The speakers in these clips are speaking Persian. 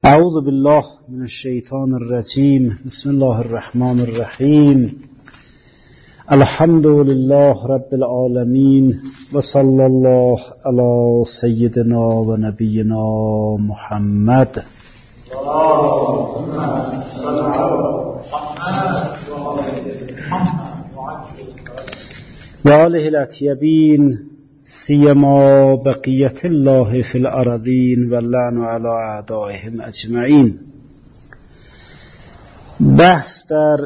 اعوذ بالله من الشیطان الرجیم. بسم الله الرحمن الرحیم. الحمد لله رب العالمین و صلی الله علی سیدنا و نبینا محمد. و آله الاطیبین سیما بقیت الله فی الارضین و اللعن علی اعدائهم اجمعین. بحث در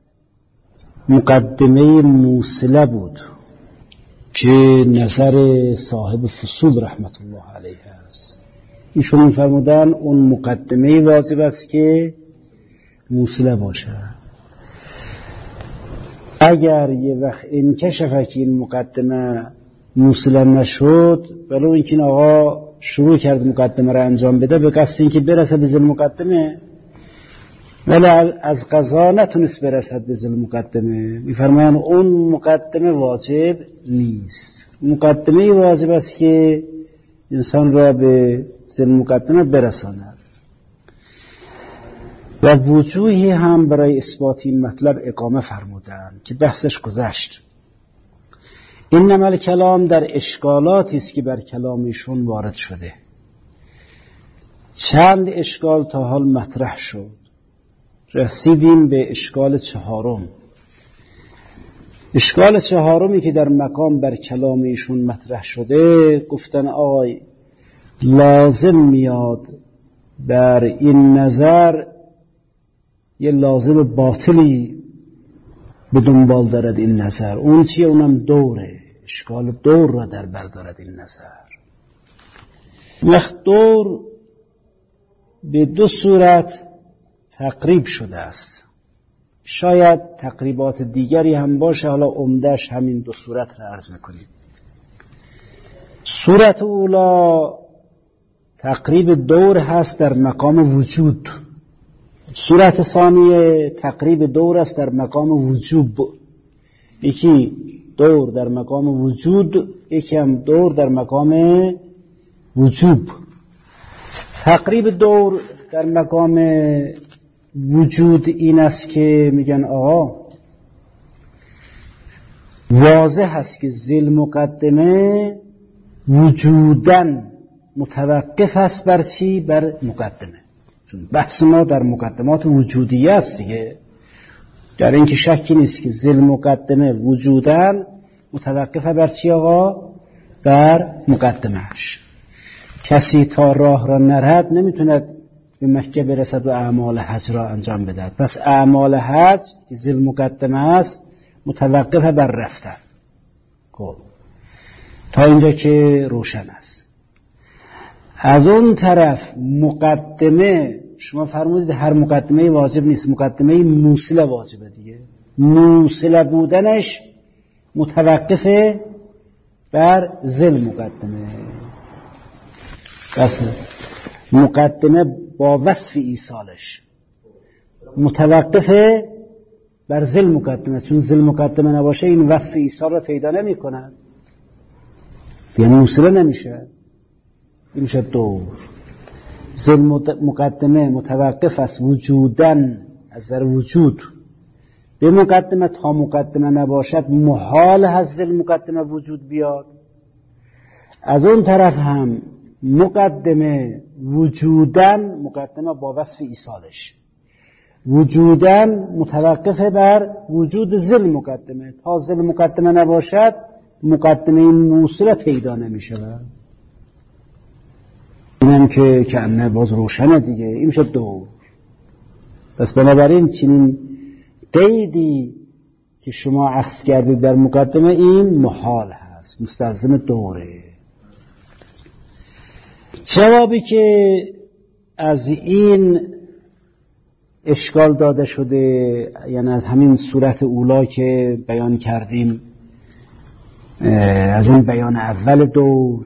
مقدمه موصله بود که نظر صاحب فصول رحمت الله علیه است. ایشون فرمودن اون مقدمه واجب است که موصله باشه. اگر یه وقت انکشف که این مقدمه موصله نشد، ولو اینکه آقا شروع کرد مقدمه را انجام بده به قصد اینکه برسه به ذیل مقدمه، ولی از قضا نتونست برسد به ذیل مقدمه، میفرمایند اون مقدمه واجب نیست. مقدمه واجب است که انسان را به ذیل مقدمه برساند. و وجوهی هم برای اثبات این مطلب اقامه فرمودند که بحثش گذشت. انما الکلام در اشکالاتی است که بر کلامشون وارد شده. چند اشکال تا حال مطرح شد، رسیدیم به اشکال چهارم. اشکال چهارمی که در مقام بر کلامشون مطرح شده، گفتن آقای لازم میاد بر این نظر یه لازم باطلی به دنبال دارد این نظر. اون چیه؟ اونم دوره. اشکال دور را در بر دارد این نظر. وقت دور به دو صورت تقریب شده است. شاید تقریبات دیگری هم باشه، حالا عمده‌اش همین دو صورت را عرض میکنیم. صورت اولا تقریب دور هست در مقام وجود. صورت ثانیه تقریب دور است در مقام وجوب. یکی دور در مقام وجود، یکی هم دور در مقام وجوب. تقریب دور در مقام وجود این است که میگن آقا واضح است که ذیل مقدمه وجودن متوقف است بر چی؟ بر مقدمه. چون بحث ما در مقدمات وجودیه است دیگه، در اینکه شکی نیست که ذیل مقدمه وجودن متوقفه بر چی آقا؟ بر مقدمهش. کسی تا راه را نرد نمیتوند به مکه برسد و اعمال حج را انجام بدهد. پس اعمال حج که ذیل مقدمه است متوقفه بر رفتن. خب تا اینجا که روشن است. از اون طرف مقدمه، شما فرمودید هر مقدمه واجب نیست، مقدمه موصله واجبه دیگه. موصله بودنش متوقفه بر ذیل مقدمه. پس مقدمه با وصف ایصالش متوقفه بر ذیل مقدمه، چون ذیل مقدمه نباشه این وصف ایصال را پیدا نمی کند دیگه، موصله نمیشه. این میشه دور. ذیل مقدمه متوقف است وجودن از نظر وجود به مقدمه. تا مقدمه نباشد محال هست ذیل مقدمه وجود بیاد. از اون طرف هم مقدمه وجودن، مقدمه با وصف ایصالش وجودن متوقفه بر وجود ذیل مقدمه. تا ذیل مقدمه نباشد مقدمه این موصله پیدا نمیشه. اینم که کنه باز روشنه دیگه. این میشه دور. پس بنابراین چنین قیدی که شما اخذ کردید در مقدمه این محال هست، مستلزم دوره. جوابی که از این اشکال داده شده، یعنی از همین صورت اولا که بیان کردیم، از این بیان اول دور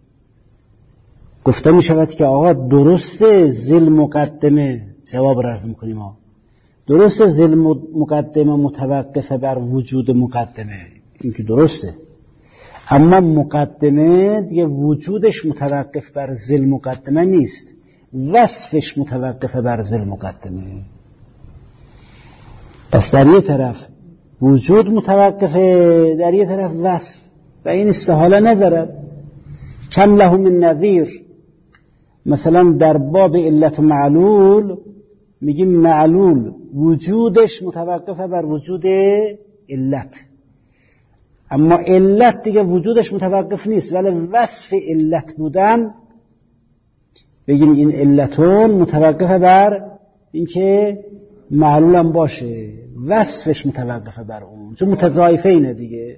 گفته می شود که آقا درسته ذیل مقدمه، جواب را عرض میکنیم ها، درسته ذیل مقدمه متوقفه بر وجود مقدمه، این که درسته، اما مقدمه دیگه وجودش متوقف بر ذیل مقدمه نیست، وصفش متوقفه بر ذل مقدمه. پس در یه طرف وجود متوقفه، در یه طرف وصف، و این استحاله نداره. کم له من نظیر. مثلا در باب علت و معلول میگیم معلول وجودش متوقفه بر وجود علت، اما علت دیگه وجودش متوقف نیست، ولی وصف علت بودن بگیم این علتون متوقفه بر اینکه معلول هم باشه، وصفش متوقفه بر اون، چون متضاعفه اینه دیگه،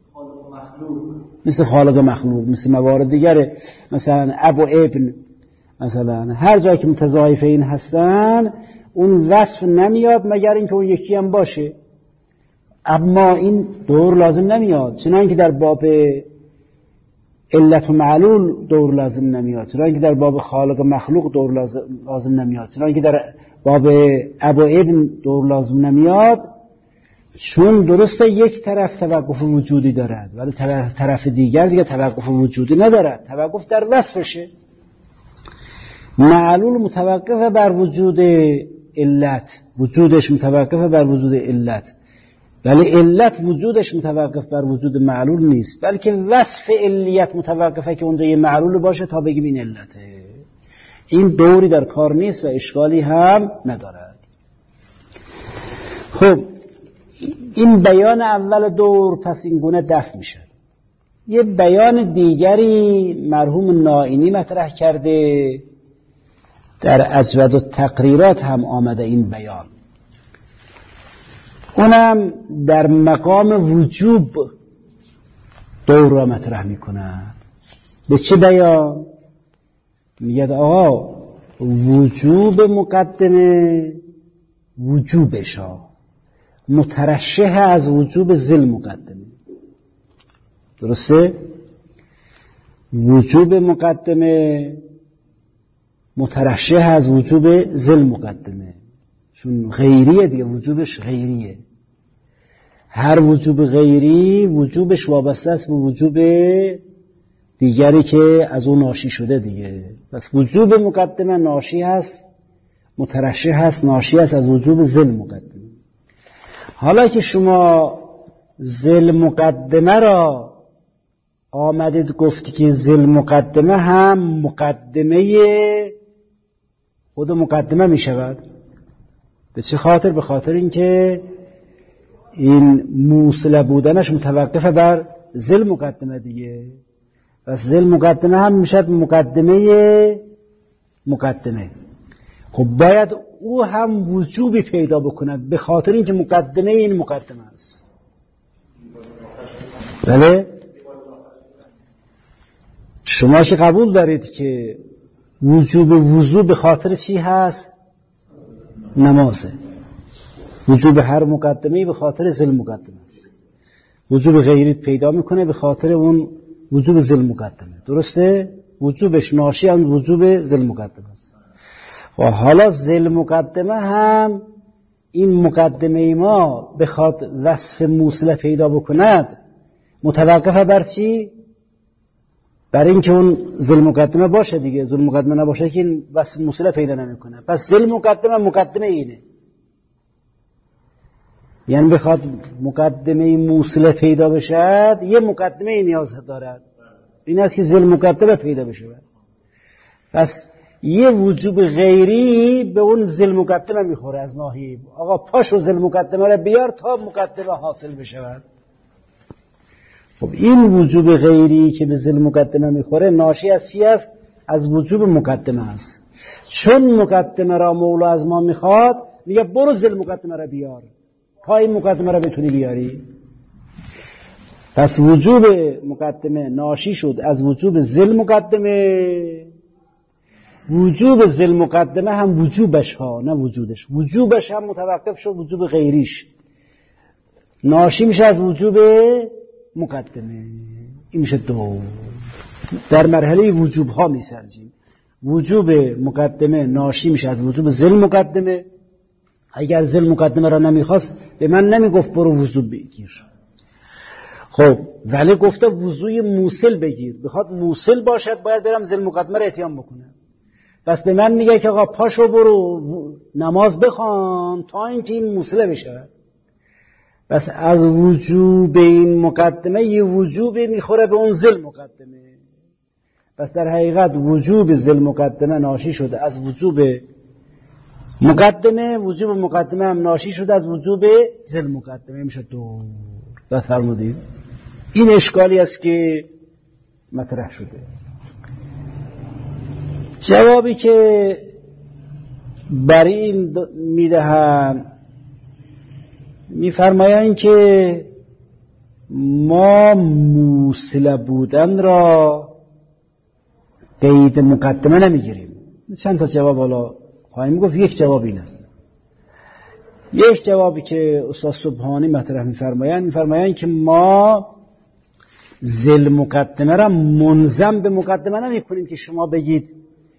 مثل خالق مخلوق، مثل موارد دیگره، مثلا اب و ابن، مثلا هر جایی که متضاعفه این هستن اون وصف نمیاد مگر اینکه اون یکی هم باشه، اما این دور لازم نمیاد، چنانکه که در باب علت و معلول دور لازم نمیاد، چنانکه که در باب خالق مخلوق دور لازم نمیاد، چنانکه که در باب اب و ابن دور لازم نمیاد، چون درسته یک طرف توقف وجودی دارد ولی طرف دیگر دیگه توقف وجودی ندارد، توقف در وصفشه. معلول متوقف بر وجود علت، وجودش متوقف بر وجود علت، ولی علت وجودش متوقف بر وجود معلول نیست، بلکه وصف علیت متوقفه که اونجا یه معلول باشه تا بگیم این علته. این دوری در کار نیست و اشکالی هم ندارد. خب این بیان اول دور پس این گونه دفع میشه. یه بیان دیگری مرحوم نائینی مطرح کرده، در اجود التقریرات هم آمده این بیان، اونم در مقام وجوب دور را مطرح میکنه. به چه بیان؟ میگه آقا وجوب مقدمه وجوبش مترشح از وجوب ذل مقدمه، درسته؟ وجوب مقدمه مترشح از وجوب ذل مقدمه، چون غیریه دیگه، وجوبش غیریه. هر وجوب غیری وجوبش وابسته است به وجوب دیگری که از اون ناشی شده دیگه. پس وجوب مقدمه ناشی هست، مترشح هست، ناشی هست از وجوب ذل مقدمه. حالا که شما ذل مقدمه را آمدید گفتی که ذل مقدمه هم مقدمه خود مقدمه می شود. به چه خاطر؟ به خاطر اینکه این موصله بودنش متوقف بر ذل مقدمه دیگه. پس ذل مقدمه هم میشد مقدمه. خب باید او هم وجوبی پیدا بکند به خاطر اینکه مقدمه این مقدمه است. بله؟ شما که قبول دارید که وجوب وضو به خاطر چی هست؟ نمازه. وجوب هر مقدمه‌ای به خاطر ذل مقدمه است. وجوب غیریت پیدا میکنه به خاطر اون وجوب ذل مقدمه، درسته؟ وجوبش ناشی از وجوب ذل مقدمه است. و حالا ذل مقدمه هم این مقدمه ما بخواد وصف موصله پیدا بکند متوقف بر چی؟ برای اینکه اون ذل مقدمه باشه دیگه. ذل مقدمه نباشه که این وصف موصله پیدا نمیکنه. پس ذل مقدمه اینه، یعنی بخواد مقدمه موصله پیدا بشد یه مقدمه نیاز دارد، این است که ذل مقدمه پیدا بشه. پس یه وجوب غیری به اون ذل مقدمه میخوره از ناحیه آقا پاشو ذل مقدمه رو بیار تا مقدمه حاصل بشه. خب این وجوب غیری که به ذل مقدمه میخوره ناشی از چی است؟ از وجوب مقدمه است. چون مقدمه را مولا از ما میخواد میگه برو ذل مقدمه را بیار تا این مقدمه را بتونی بیاری. پس وجوب مقدمه ناشی شد از وجوب ذل مقدمه. وجوب ذل مقدمه هم وجوبش نه وجودش، وجوبش هم متوقف شد وجوب غیریش، ناشی میشه از وجوب مقدمه. این میشه دو. در مرحله وجوب ها میسنجیم. وجوب مقدمه ناشی میشه از وجوب ذل مقدمه. اگر ذل مقدمه را نمیخواست به من نمیگفت برو وضو بگیر، خب ولی گفته وضوی موصل بگیر. بخواد موصل باشد باید برم ذل مقدمه را اتیان بکنم. پس به من میگه که آقا پاشو برو نماز بخوان تا اینکه این موصله بشه. پس از وجوب این مقدمه یه وجوب میخوره به اون ذل مقدمه. پس در حقیقت وجوب ذل مقدمه ناشی شده از وجوب مقدمه، وجوب مقدمه هم ناشی شده از وجوب ذل مقدمه. میشه دور. دست فرمودید. این اشکالی است که مطرح شده. جوابی که برای این میدهن میفرمایند که ما موصل بودن را قید مقدمه نمیگیریم. چند تا جواب حالا خواهیم گفت. یک جواب اینه. یک جوابی که استاد سبحانی مطرح میفرمایند که ما ذل مقدمه را منظم به مقدمه نمیکنیم که شما بگید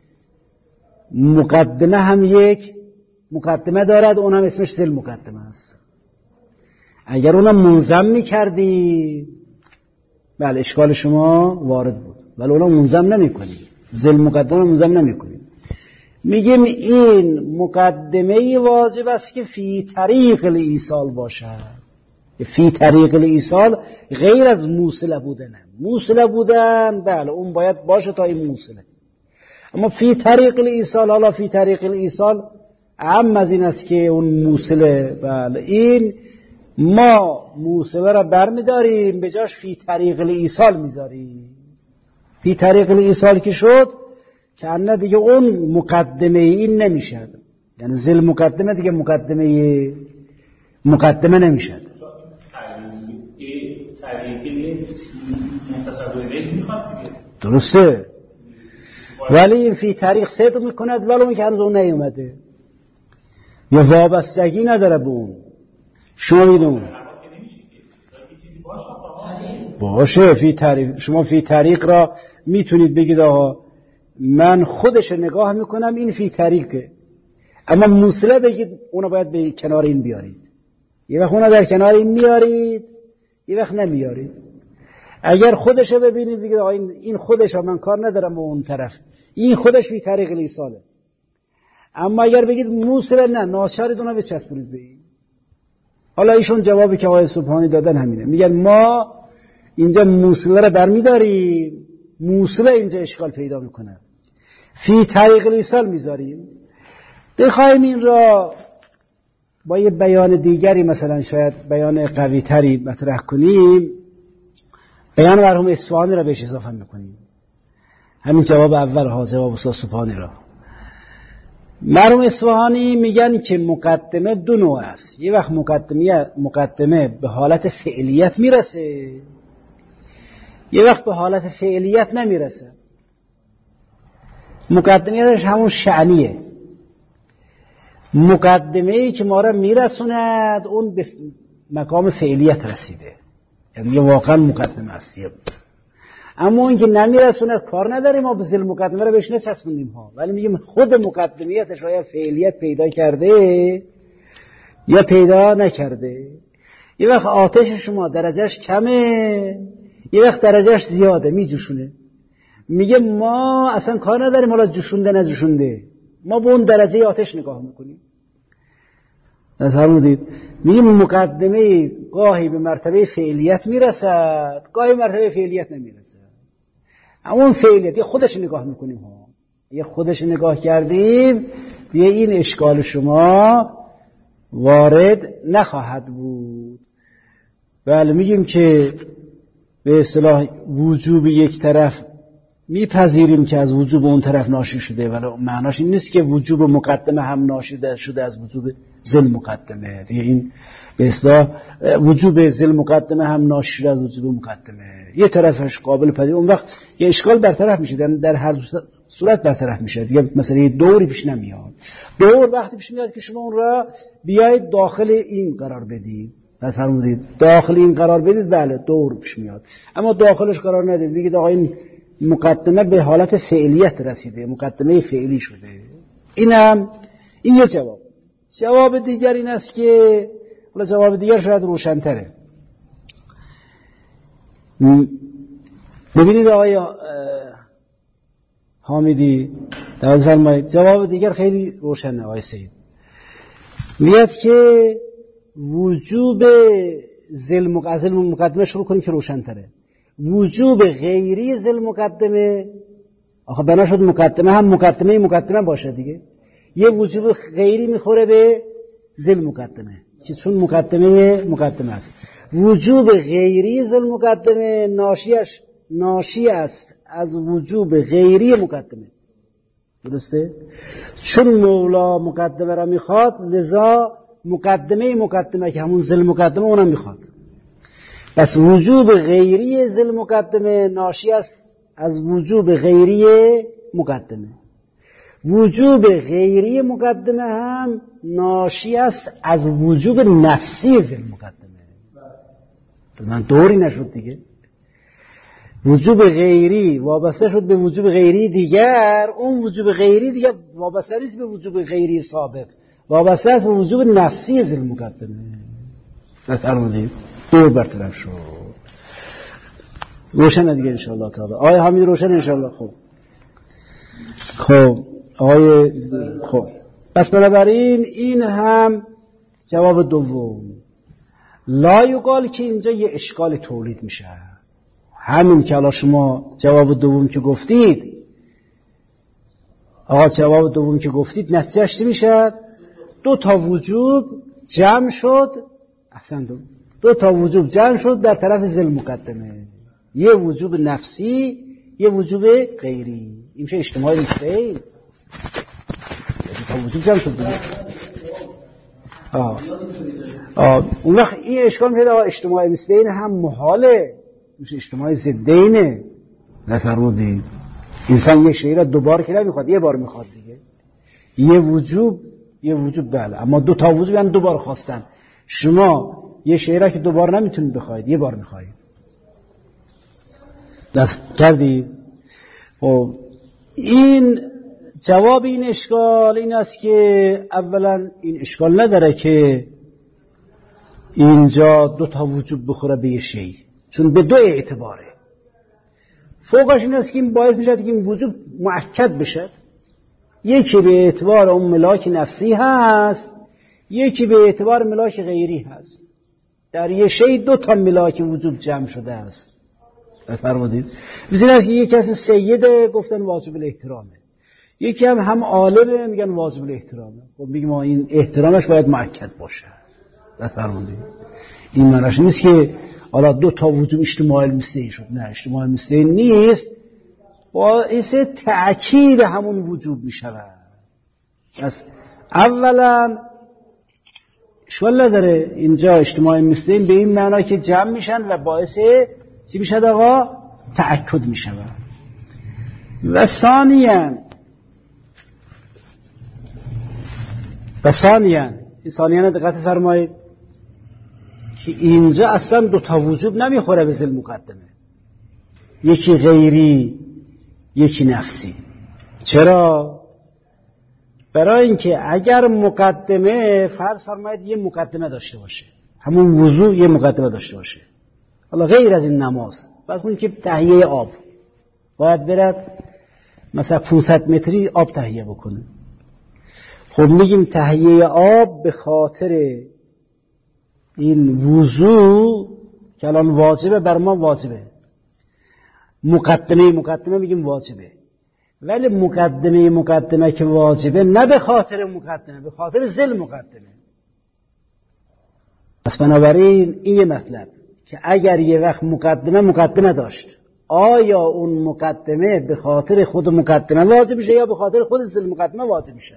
مقدمه هم یک مقدمه دارد، اون هم اسمش ذل مقدمه است. اگر اونم منظم میکردی بله اشکال شما وارد بود، ولی اونم منظم نمیکنیم. ذل مقدمه منظم نمیکنیم. میگیم این مقدمه واجب است که فی طریق الایصال باشد. فی طریق الایصال غیر از موصله بودن. موصله بودن بله اون باید باشه تا این موصله. اما فی طریق الایصال، حالا فی طریق الایصال عام از این است که اون موصله بله این ما موصله را برمیداریم به جاش فی طریق الایصال میذاریم. فی طریق الایصال که شد که انه دیگه اون مقدمه این نمیشد، یعنی ذل مقدمه دیگه مقدمه نمیشد. درسته، ولی این فی طریق صدق میکند ولو که هنوز اون نیومده یا وابستگی نداره به اون. شما میدون باشه فی طریق، شما فی طریق را میتونید بگید آها من خودش نگاه میکنم این فی طریقه، اما موصله بگید اونو باید به کنار این بیارید. یه وقت اونو در کنار این میارید، یه وقت نمیارید. اگر خودشو ببینید بگید آقا این خودش، من کار ندارم به اون طرف، این خودش فی طریق الایصاله. اما اگر بگید موصله نه، ناچارید اونو بچسبونید به این. حالا ایشون جوابی که آقای سبحانی دادن همینه، میگن ما اینجا موصله رو برمیداریم، موصله اینجا اشکال پیدا میکنه، فی طریق الایصال میذاریم. بخوایم این را با یه بیان دیگری، مثلا شاید بیان قوی تری مطرح کنیم، بیان مرحوم اصفهانی را بهش اضافه میکنیم. همین جواب اول ها، جواب استاد سبحانی را. مرحوم اصفهانی میگن که مقدمه دو نوع است. یه وقت مقدمه به حالت فعلیت میرسه، یه وقت به حالت فعلیت نمیرسه. مقدمهش همون شعنیه. مقدمه‌ای که ما را میرسوند اون به مقام فعلیت رسیده، یعنی واقعا مقدمه است. اما این که نمیرسوند کار نداریم، ما به ذل مقدمه رو بهش نچسبونیم ها، ولی میگیم خود مقدمیتش یا فعلیت پیدا کرده یا پیدا نکرده. یه وقت آتش شما درجهش کمه، یه وقت درجهش زیاده میجوشونه. میگه ما اصلا کار نداریم حالا جوشونده نجوشونده، ما به اون درجه آتش نگاه میکنیم. فرمودید میگیم مقدمه گاهی به مرتبه فعلیت میرسد، گاهی مرتبه فعلیت نمیرسد. اما اون فعلیت خودش نگاه میکنیم ها، یه خودش نگاه کردیم یه این اشکال شما وارد نخواهد بود. بله میگیم که به اصطلاح وجوب یک طرف میپذیریم که از وجوب اون طرف ناشی شده، ولی معناش این نیست که وجوب مقدمه هم ناشی شده از وجوب ذل مقدمه. دیگه این به اصطلاح وجوب ذل مقدمه هم ناشی شده از وجوب مقدمه، یه طرفش قابل پذیر، اون وقت یه اشکال برطرف میشه، در هر صورت برطرف میشه دیگه. مثلا یه دوری پیش نمیاد. دور وقتی پیش میاد که شما اون را بیایید داخل این قرار بدید، فرمودید داخل این قرار بدید، بله دور پیش میاد. اما داخلش قرار ندید، بگید آقا این مقدمه به حالت فعلیت رسیده، مقدمه فعلی شده. این یه جواب. جواب دیگر این است که حالا جواب دیگر شاید روشن‌تره. ببینید آقای حامدی توجه فرمایید. جواب دیگر خیلی روشنه آقای سید. میاد که وجوب ذل مقدمه شروع کنیم که روشن‌تره. وجوب غیری ذل مقدمه، آخه بنا شد مقدمه هم مقدمه باشه دیگه، یه وجوب غیری میخوره به ذل مقدمه که چون مقدمه است. وجوب غیری ذل مقدمه ناشی است از وجوب غیری مقدمه. درسته؟ چون مولا مقدمه را میخواد، لذا مقدمه که همون ذل مقدمه اونم میخواد. پس وجوب غیری ذل مقدمه ناشی است از وجوب غیری مقدمه. وجوب غیری مقدمه هم ناشی است از وجوب نفسی ذل مقدمه. من دوری نشد دیگه. وجوب غیری وابسته شد به وجوب غیری دیگر، اون وجوب غیری دیگر وابسته نیست به وجوب غیری سابق، وابسته است به وجوب نفسی ذل مقدمه. فرمودید دور برطرف شد. روشن دیگه انشاءالله تعالی. آقای حمید روشن انشاءالله. خب پس بنابراین این هم جواب دوم. لا یقال که اینجا یه اشکال تولید میشه. همین که الان شما جواب دوم که گفتید، نتیجهش چی میشه؟ دو تا وجوب جمع شد. احسن. دو تا وجوب جمع شد در طرف ذل مقدمه، یه وجوب نفسی یه وجوب غیری. این میشه اجتماع نسبین. دو تا وجوب جمع شد دیگه. اون وقت این اشکال میشه اجتماع نسبین هم محاله، میشه اجتماع ضدینه. نفرمودید انسان یک شیء را دوبار که نمیخواد، یه بار میخواد دیگه. یه وجوب بله، اما دو تا وجوب هم دوبار خواستن. شما یه شیء را که دوبار نمیتونید بخواید، یه بار میخواید. دست کردید. خب این جواب این اشکال این است که اولا این اشکال نداره که اینجا دو تا وجوب بخوره به یه شیء، چون به دو اعتباره. فوقش این است که این باعث میشه که این وجوب مؤکد بشه. یکی به اعتبار اون ملاک نفسی هست، یکی به اعتبار ملاک غیری هست. در یه شیء دو تا ملاک وجوب جمع شده است. فرمودید بزنید است که یک کسی سیده گفتن واجب الاحترامه، یکی هم عالمه میگن واجب الاحترامه. خب میگم این احترامش باید مؤکد باشه. فرمودید این معنیش نیست که حالا دو تا وجوب اجتماع المثلین شد. نه، اجتماع المثلین نیست، باعث تأکید همون وجوب میشود. پس اولا اشکال نداره اینجا اجتماع المثلین به این معنا که جمع میشن و باعث چی میشد آقا؟ تأکد میشود. و ثانیاً دقت فرمایید که اینجا اصلا دو تا وجوب نمیخوره به ذل مقدمه، یکی غیری یکی نفسی. چرا؟ برای اینکه اگر مقدمه فرض فرمایید یه مقدمه داشته باشه، همون وضو یه مقدمه داشته باشه، حالا غیر از این نماز، بعد کنید که تهیه آب باید برد مثلا 500 متری آب تهیه بکنه. خب میگیم تهیه آب به خاطر این وضو که الان واجبه، بر ما واجبه، مقدمه میگیم واجبه، ولی مقدمه که واجبه نه به خاطر مقدمه، به خاطر ذل مقدمه. پس بنابراین این یه مطلب که اگر یه وقت مقدمه داشت، آیا اون مقدمه به خاطر خود مقدمه واجب میشه یا به خاطر خود ذل مقدمه واجب میشه؟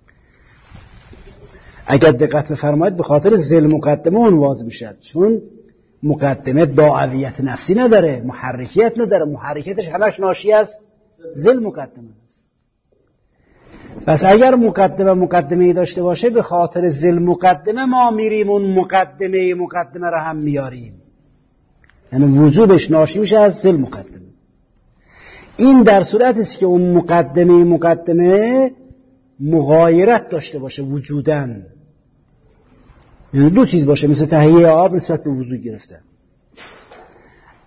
اگر دقت بفرمایید به خاطر ذل مقدمه اون واجب میشه، چون مقدمه داعیت نفسی نداره، محرکیت نداره، محرکیتش همش ناشی از ذل مقدمه است. پس اگر مقدمه داشته باشه به خاطر ذل مقدمه ما میریم اون مقدمه را هم میاریم، یعنی وجوبش ناشی میشه از ذل مقدمه. این در صورتی است که اون مقدمه مغایرت داشته باشه وجودن، یعنی دو چیز باشه، مثل تهیه آب نسبت به وضو گرفتن.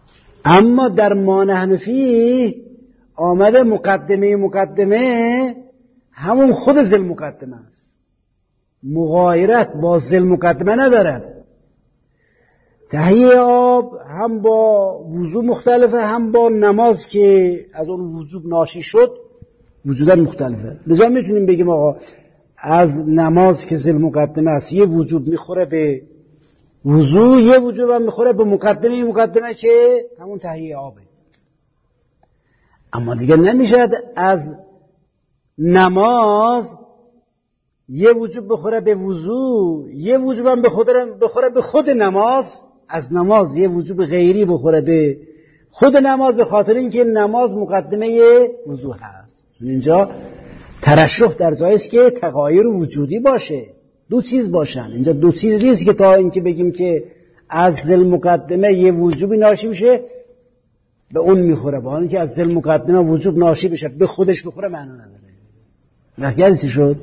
اما در ما نحن فیه آمده مقدمه همون خود ذل مقدمه است، مغایرت با ذل مقدمه ندارد. تهیه آب هم با وضو مختلفه، هم با نماز که از اون وجوب ناشی شد وجودا مختلفه. لذا میتونیم بگیم آقا از نماز که ذل مقدمه است یه وجوب میخوره به وضو، یه وجوب هم میخوره به مقدمه که همون تهیه آبه. اما دیگه نمیشه از نماز یه وجوب بخوره به وضو، یه وجوب هم بخوره به خود نماز، از نماز یه وجوب غیری بخوره به خود نماز، به خاطر اینکه نماز مقدمه وضو هست. اینجا ترشح در جایی است که تغایر وجودی باشه، دو چیز باشن. اینجا دو چیز نیست که تا اینکه بگیم که از ذل مقدمه یه وجوبی ناشی میشه به اون میخوره، با اینکه از ذل مقدمه وجوب ناشی بشه به خودش بخوره معنا نداره. نخیلی چی شد؟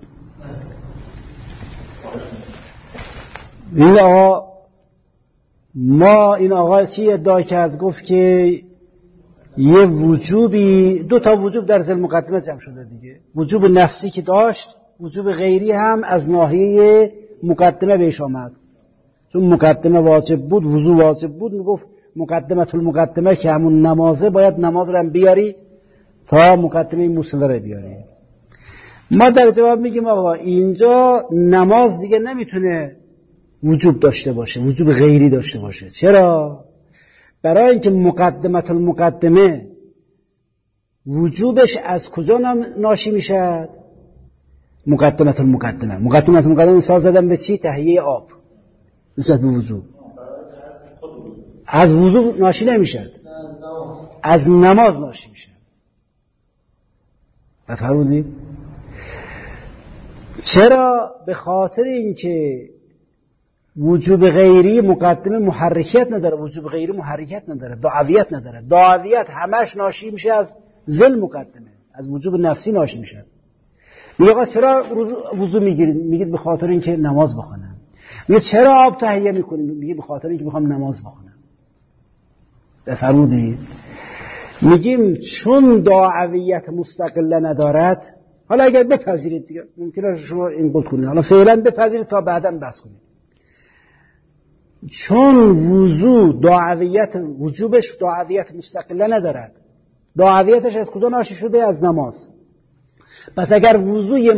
این آقا این آقا چی ادعا کرد؟ گفت که یه وجوبی، دو تا وجوب در ذل مقدمه جمع شده دیگه، وجوب نفسی که داشت، وجوب غیری هم از ناحیه مقدمه بهش آمد. چون مقدمه واجب بود، وضو واجب بود، میگفت مقدمه المقدمه که همون نمازه، باید نماز رو هم بیاری تا مقدمه موصله رو بیاری. ما در جواب میگیم آقا اینجا نماز دیگه نمیتونه وجوب داشته باشه، وجوب غیری داشته باشه. چرا؟ برای اینکه مقدمه المقدمه وجوبش از کجا ناشی میشه؟ مقدمه المقدمه مثال زدن به چی؟ تهیه آب نسبت به وضو. از وضو ناشی نمیشه، از نماز ناشی میشه. بفرمودید؟ چرا؟ به خاطر اینکه وجوب غیری مقدمه محرکیت نداره، وجوب غیری محرکیت نداره، دعویت نداره. دعویت همش ناشی میشه از ذل مقدمه، از وجوب نفسی ناشی میشه. میگه آقا چرا وضو میگیرید؟ میگید به خاطر اینکه نماز بخونم. میگه چرا آب تهیه میکنید؟ میگه به خاطر اینکه میخوام نماز بخونم. بفرمودید؟ میگیم چون دعویت مستقله ندارد. حالا اگر بپذیرید دیگه ممکنه شما این قول کنید، حالا فعلا بپذیرید تا بعداً بحث کنید. چون وضو وجوبش دعویت مستقله ندارد، دعویتش از کجا ناشی شده؟ از نماز. پس اگر وضو یه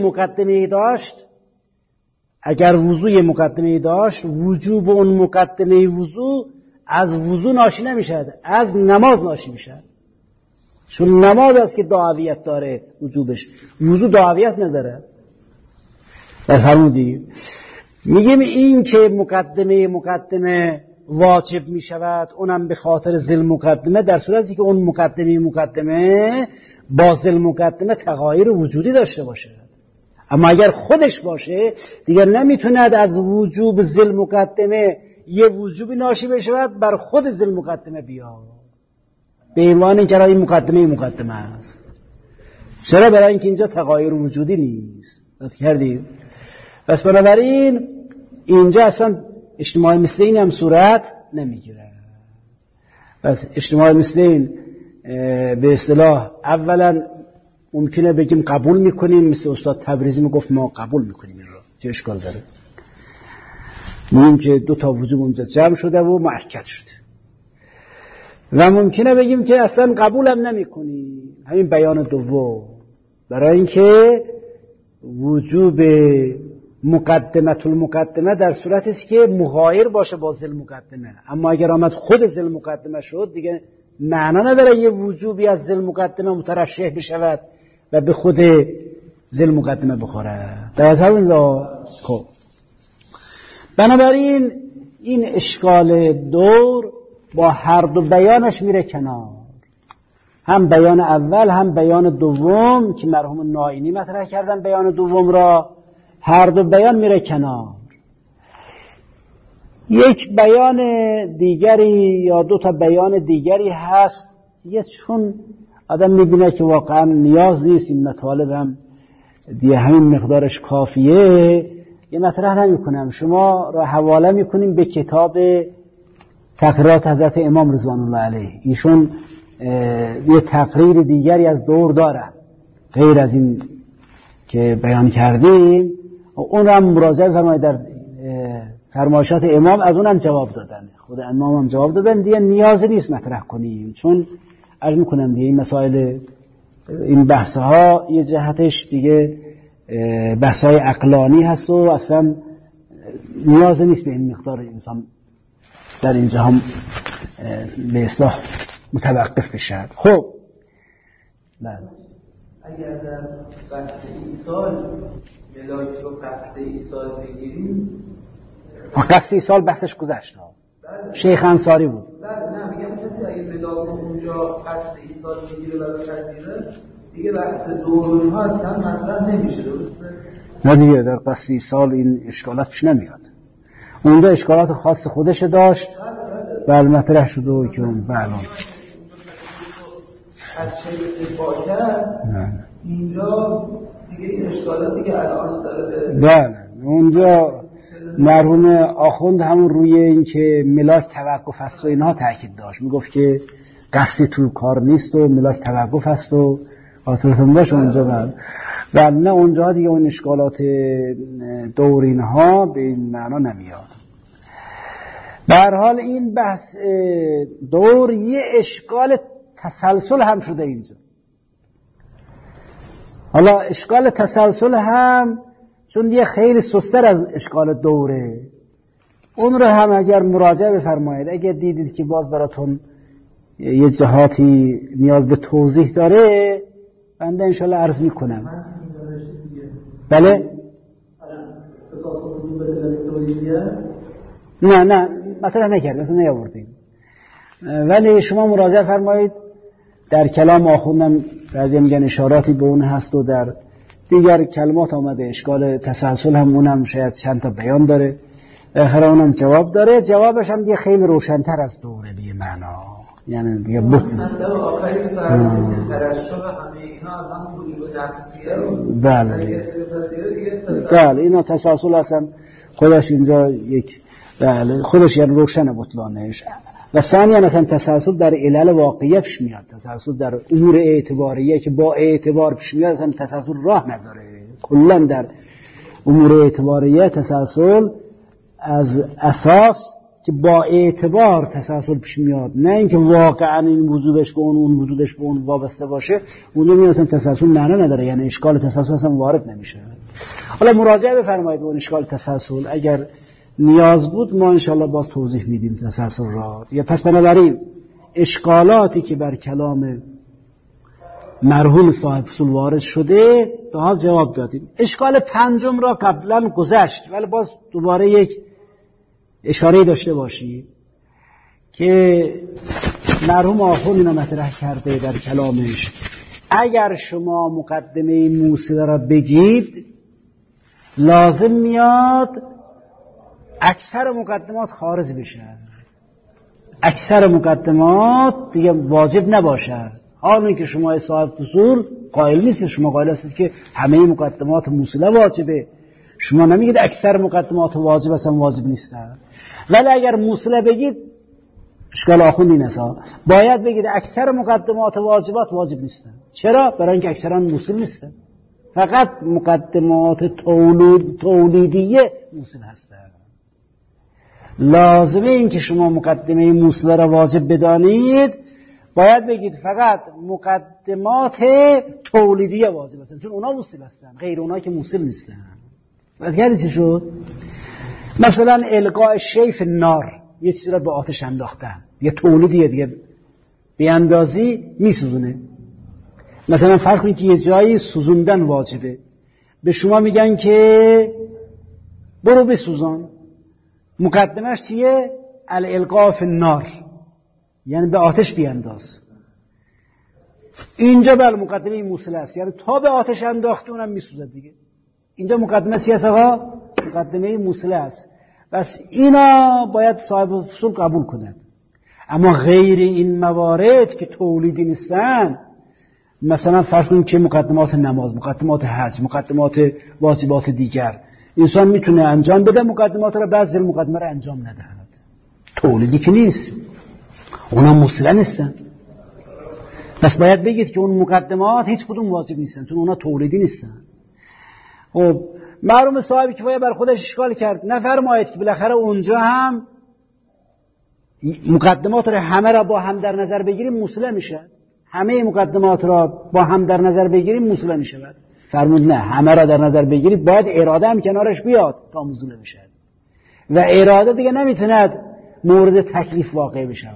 مقدمه داشت، وجوب اون مقدمه وضو از وضو ناشی نمیشه، از نماز ناشی میشه. چون نماز است که دعویت داره، وجوبش، وضو دعویت نداره. بفرمودید؟ میگیم این که مقدمه واجب میشود اونم به خاطر ذل مقدمه، در صورتی که اون مقدمه با ذل مقدمه تغایر وجودی داشته باشه. اما اگر خودش باشه دیگر نمیتوند از وجوب ذل مقدمه یه وجوبی ناشی بشود بر خود ذل مقدمه بیاد، به عنوان اینکه این مقدمه است. چرا؟ برای اینکه اینجا تغایر وجودی نیست. کردید؟ پس بنابراین اینجا اصلا اجتماع مثل این هم صورت نمیگیره. پس اجتماع مثل این به اصطلاح اولا ممکنه بگیم قبول میکنیم، مثل استاد تبریزی میگفت ما قبول میکنیم این رو، چه اشکال داره؟ میگیم که دو تا وجوب اونجا جمع شده و مؤکد شده. و ممکنه بگیم که اصلا قبول هم نمیکنیم، همین بیان دوم، برای اینکه وجوب المقدمه در صورتی است که مغایر باشه با ذل مقدمه. اما اگر آمد خود ذل مقدمه شد دیگه معنا نداره یه وجوبی از ذل مقدمه مترشح بشود و به خود ذل مقدمه بخوره. خب بنابراین این اشکال دور با هر دو بیانش میره کنار، هم بیان اول هم بیان دوم که مرحوم نائینی مطرح کردن بیان دوم را، هر دو بیان میره کنار. یک بیان دیگری یا دو تا بیان دیگری هست دیگه، چون آدم میبینه که واقعا نیاز نیست این مطالب هم دیگه همین مقدارش کافیه، یه مطرح نمی کنم، شما را حواله میکنیم به کتاب تقریرات حضرت امام رضوان الله علیه. ایشون یه تقریر دیگری از دور دارن غیر از این که بیان کردیم اون هم مراجعه فرمایید در فرمایشات امام، از اونم جواب دادن، خود امام هم جواب دادن، دیگه نیازی نیست مطرح کنیم، چون عرض میکنم دیگه این مسائل، این بحث‌ها یه جهتش دیگه بحث‌های عقلانی هست و اصلا نیاز نیست به این مقدار انسان در اینجا هم به اصلاح متوقف بشد. خب بله، اگر در بحث ایصال ملاک رو قصد ایصال بگیریم، قصد ایصال بحثش گذشت، شیخ انصاری بود. بله، نه میگم کسی اگه ملاک رو اونجا قصد ایصال بگیره و بپذیره دیگه بحث دورانی ها اصلا مطرح نمیشه، درسته؟ نه دیگه در قصد ایصال این اشکالات پیش نمیاد، اونجا اشکالات خاص خودش داشت، بله مطرح شد و که اون بله از شیخ دفاع کرد اینجا دیگه این اشکالاتی که الان داره بله اونجا مرحوم آخوند همون روی این که ملاک توقف است و اینها تاکید داشت، میگفت که قصدی تو کار نیست و ملاک توقف است و خاطرتون باشه اونجا و نه اونجا دیگه اون اشکالات دورین ها به این معنا نمیاد. به هر حال این بحث دور یه اشکال تسلسل هم شده اینجا. حالا اشکال تسلسل هم چون یه خیلی سستر از اشکال دوره، اون رو هم اگر مراجعه بفرمایید، اگر دیدید که باز براتون یه جهاتی نیاز به توضیح داره بنده انشالله عرض میکنم. بله؟ نه مطرح نکرد، اصلا نیاوردیم، ولی شما مراجعه فرمایید. در کلام آخوندم بعضی میگن اشاراتی به اون هست و در دیگر کلمات آمده اشکال تسلسل هم اونم شاید چند تا بیان داره، آخر اونم جواب داره، جوابش هم دیگه خیلی روشن‌تر از دوره به معنا، یعنی دیگه بود منطقه آخری که فرمودید ترشح همه اینا از هم وجود نفسیه رو بله اینا تسلسل اصلا خودش اینجا یک بله خودش یعنی روشن بطلانش. و ثانیاً اصلا تسلسل در علل واقعیه پیش میاد، تسلسل در امور اعتباریه که با اعتبار پیش میاد اصلا تسلسل راه نداره. کلاً در امور اعتباریه تسلسل از اساس که با اعتبار تسلسل پیش میاد، نه اینکه واقعاً این وجودش به اون وجودش به اون وابسته باشه، اون میاد اصلا تسلسل معنا نداره، یعنی اشکال تسلسل اصلا وارد نمیشه. حالا مراجعه بفرمایید اون اشکال تسلسل، اگر نیاز بود ما انشاءالله باز توضیح میدیم تسلسل را. یا پس بنابراین اشکالاتی که بر کلام مرحوم صاحب فصول وارد شده تا حال جواب دادیم. اشکال پنجم را قبلا گذشت ولی باز دوباره یک اشاره داشته باشید که مرحوم آخوند اینو مطرح کرده در کلامش. اگر شما مقدمه موصله را بگید لازم میاد اکثر مقدمات خارج بشه، اکثر مقدمات دیگه واجب نباشه. حالا که شما صاحب فصول قائل نیستید، شما قائل هستید که همه مقدمات موصله واجبه، شما نمیگید اکثر مقدمات واجب اصلا واجب نیستن. ولی اگر موصله بگید اشکال آخوند این است، باید بگید اکثر مقدمات واجبات واجب نیستن. چرا؟ برای اینکه اکثرا موصل نیستن، فقط مقدمات تولیدیه موصل هستن. لازمه این که شما مقدمه موصله را واجب بدانید، باید بگید فقط مقدمات تولیدیه واجب هستن، چون اونا موصل هستن، غیر اونا که موصل نیستن. بعد چی شد؟ مثلا القاء شیف نار، یه چیزی را به آتش انداختن، یه تولیدیه دیگه، به اندازی میسوزونه. مثلا فرض کنید که یه جایی سوزوندن واجبه، به شما میگن که برو بسوزان، مقدمش چیه؟ الالقاء فی النار، یعنی به آتش بیانداز. اینجا بله مقدمه این موصله است، یعنی تا به آتش انداخته اونم میسوزه دیگه. اینجا مقدمه چی است آقا؟ مقدمه این موصله است. بس اینا باید صاحب فصول قبول کند. اما غیر این موارد که تولیدی نیستن، مثلا فرض کنیم که مقدمات نماز، مقدمات حج، مقدمات واجبات دیگر، انسان میتونه انجام بده مقدمات را، بعضی مقدمه را انجام ندهد، تولیدی که نیست، اونا موصله نیستن. پس باید بگید که اون مقدمات هیچ کدوم واجب نیستن، چون اونا تولیدی نیستن. خب معلوم صاحب کفایه بر خودش اشکال کرد، نفرمایید که بالاخره اونجا هم مقدمات را همه را با هم در نظر بگیریم موصله میشه، همه مقدمات را با هم در نظر بگیریم موصله میشه. فرمود نه، همه را در نظر بگیرید، باید اراده هم کنارش بیاد تا موصله میشه و اراده دیگه نمیتوند مورد تکلیف واقع بشه.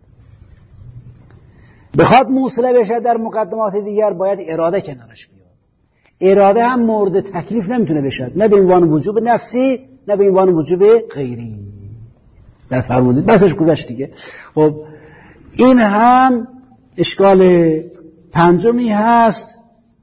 بخواد موصله بشه در مقدمات دیگر باید اراده کنارش بیاد. اراده هم مورد تکلیف نمیتونه بشه، نه به عنوان وجوب نفسی نه به عنوان وجوب غیری. دست فرمودید بسش گذشت دیگه. خب این هم اشکال پنجمی هست.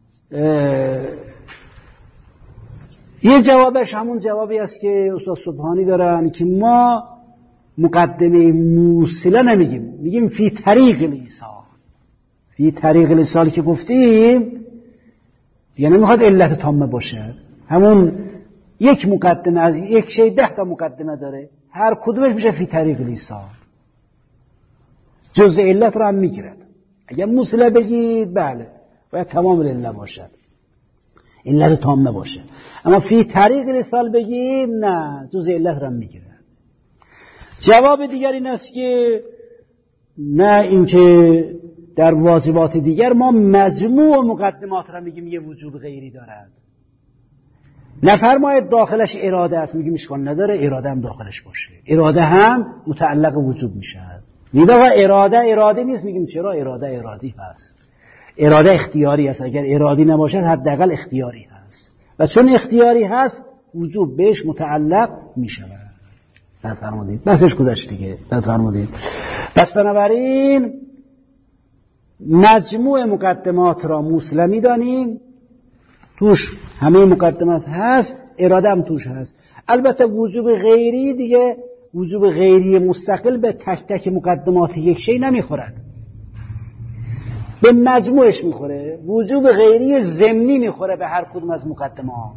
یه جوابش همون جوابی است که استاد سبحانی دارن که ما مقدمه موصله نمیگیم، میگیم فی طریق الایصال. فی طریق الایصال که گفتیم دیگه نمیخواد علت تامه باشه، همون یک مقدمه از یک شی 10 تا مقدمه داره، هر کدومش میشه فی طریق الایصال، جزء علت رو هم میگیرد. اگر موصله بگید بله باید تمام علت باشد، علت تامه باشه، اما فی طریق الایصال بگیم نه، جزء علت رو هم میگیرد. جواب دیگر این است که نه، اینکه در واجبات دیگر ما مجموع مقدمات را میگیم یه وجوب غیری دارد. نفرماید داخلش اراده است، میگیم اشکال نداره اراده هم داخلش باشه، اراده هم متعلق وجوب میشه. میگه اراده نیست، میگیم چرا؟ اراده ارادی هست، اراده اختیاری است، اگر ارادی نباشد حداقل اختیاری هست و چون اختیاری هست وجوب بهش متعلق میشود. فرمودید بسش گذشت دیگه. فرمودید پس بنابراین مجموع مقدمات را موصله می‌دانیم، توش همه مقدمات هست، اراده هم توش هست. البته وجوب غیری دیگه، وجوب غیری مستقل به تک تک مقدمات یک شی نمیخورد، به مجموعش میخوره. وجوب غیری ضمنی میخوره به هر کدوم از مقدمات،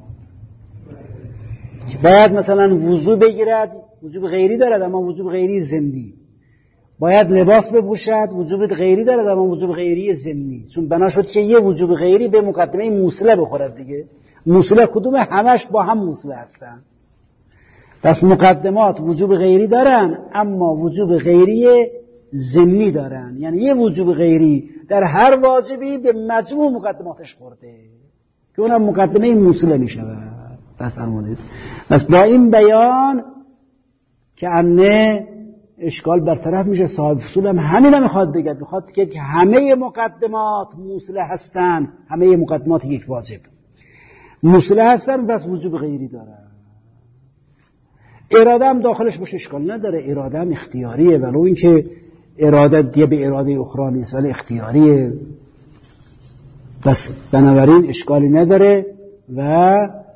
که باید مثلا وضو بگیرد، وجوب غیری دارد اما وجوب غیری ضمنی. باید لباس بپوشد، وجوب غیری دارد اما وجوب غیری ضمنی، چون بنا شد که یه وجوب غیری به مقدمه موصله بخورد دیگه. موصله کدومه؟ همش با هم موصله هستن. پس مقدمات وجوب غیری دارن اما وجوب غیری ضمنی دارن، یعنی یه وجوب غیری در هر واجبی به مجموع مقدماتش خورده که اونم مقدمه موصله میشه. فرمودید. پس با این بیان که انه اشکال برطرف میشه. صاحب فصول هم همین نمیخواد بگه، میخواد که همه مقدمات موصله هستن، همه مقدمات یک واجب موصله هستن، بس وجوب غیری داره. اراده هم داخلش باشه اشکال نداره، اراده هم اختیاریه، ولو اینکه اراده دیگه به اراده اخرى نیست ولی اختیاریه، بس بنابراین اشکالی نداره. و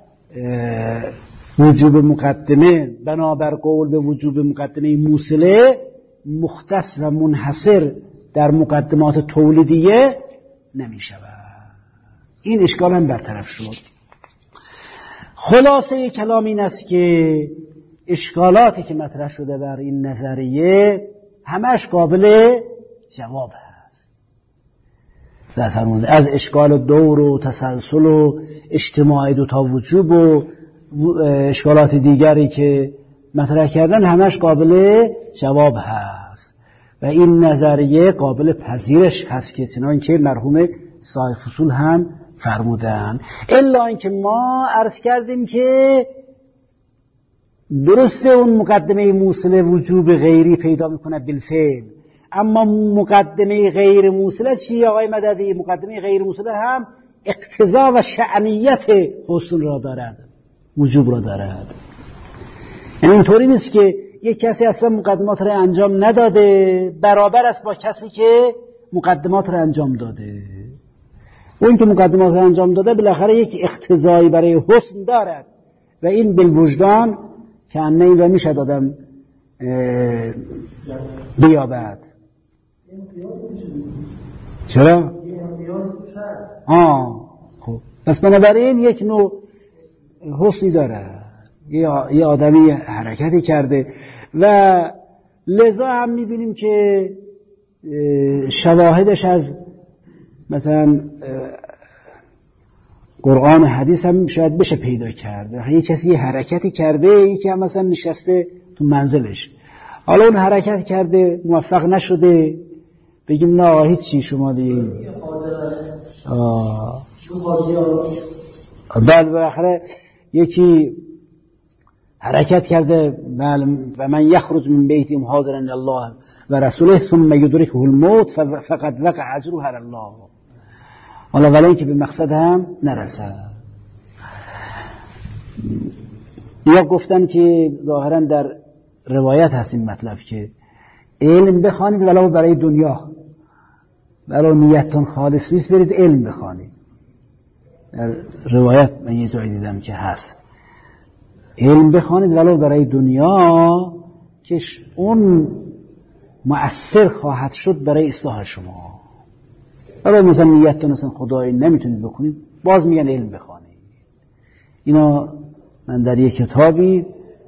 وجوب مقدمه بنابر قول به وجوب مقدمه موصله مختص و منحصر در مقدمات تولیدیه نمی شود. این اشکال هم برطرف شد. خلاصه کلام این است که اشکالاتی که مطرح شده بر این نظریه همش قابل جواب هست. از اشکال دور و تسلسل و اجتماع دو تا وجوب و اشکالات دیگری که مطرح کردن همش قابل جواب هست و این نظریه قابل پذیرش هست که چنان که مرحوم صاحب فصول هم فرمودن. الا اینکه ما عرض کردیم که درسته اون مقدمه موصله وجوب غیری پیدا میکنه بالفعل، اما مقدمه غیر موصله چی آقای مددی؟ مقدمه غیر موصله هم اقتضا و شأنیت حصول را دارد، وجوب را دارد. یعنی اینطوری نیست که یک کسی اصلا مقدمات را انجام نداده برابر است با کسی که مقدمات را انجام داده. اون که مقدمات را انجام داده بالاخره یک اقتضایی برای حسن دارد و این بالوجدان که انه این را میشد آدم بیابد. چرا؟ خب پس بنابراین یک نوع حسنی داره، یه آدمی حرکتی کرده و لذا هم میبینیم که شواهدش از مثلا قرآن و حدیث هم شاید بشه پیدا کرده. یه کسی یه حرکتی کرده، یکی هم مثلا نشسته تو منزلش، حالا اون حرکت کرده موفق نشده، بگیم نه هیچی شما دیگه بله بالاخره یکی حرکت کرده و من یخرج من بیتی مهاجرا الی الله و رسوله ثم یدرکه الموت فقد وقع اجره علی الله، حالا ولی اینکه به مقصد هم نرسد. یا گفتن که ظاهرا در روایت هست این مطلب که علم بخوانید ولو برای دنیا، ولو نیتتون خالص نیست برید علم بخوانید. در روایت من یه جایی دیدم که هست علم بخوانید ولو برای دنیا که اون مؤثر خواهد شد برای اصلاح شما. حالا مثلا نیتتون اصلا خدایی نمیتونید بکنید، باز میگن علم بخوانید. اینا من در یک کتابی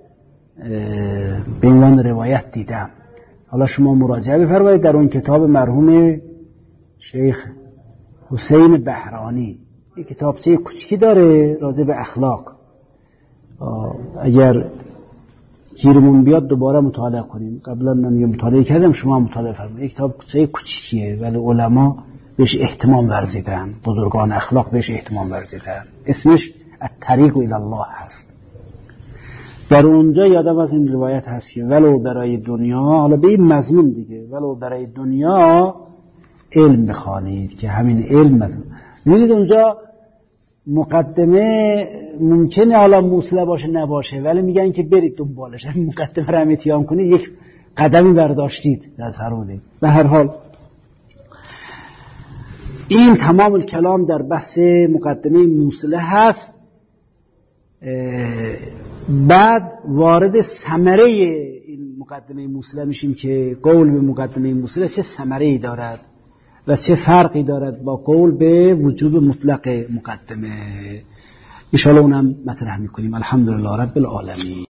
به عنوان روایت دیدم. حالا شما مراجعه بفرمایید در اون کتاب مرحوم شیخ حسین بهرانی، یک کتابچه کوچکی داره راجع به اخلاق. اگر گیرمون بیاد دوباره مطالعه کنیم. قبلا من یه مطالعه کردم، شما مطالعه فرمایید. یک کتابچه کوچیکیه ولی علما بهش احتمام ورزیدن، بزرگان اخلاق بهش احتمام ورزیدن. اسمش الطریق الی الله هست. در اونجا یادم از این روایت هست که ولو برای دنیا، حالا به این مضمون دیگه، ولو برای دنیا علم بخوانید که همین علم می‌بینید اونجا مقدمه ممکنه حالا موصله باشه نباشه، ولی میگن که برید دنبالش، مقدمه رو هم اتیام کنید، یک قدمی برداشتید در فرمودید. به هر حال این تمام الکلام در بحث مقدمه موصله هست. بعد وارد ثمره این مقدمه موصله میشیم که قول به مقدمه موصله چه ثمره‌ای دارد و چه فرقی دارد با قول به وجوب مطلق مقدمه. ان شاء الله اونم مطرح میکنیم. الحمدلله رب العالمین.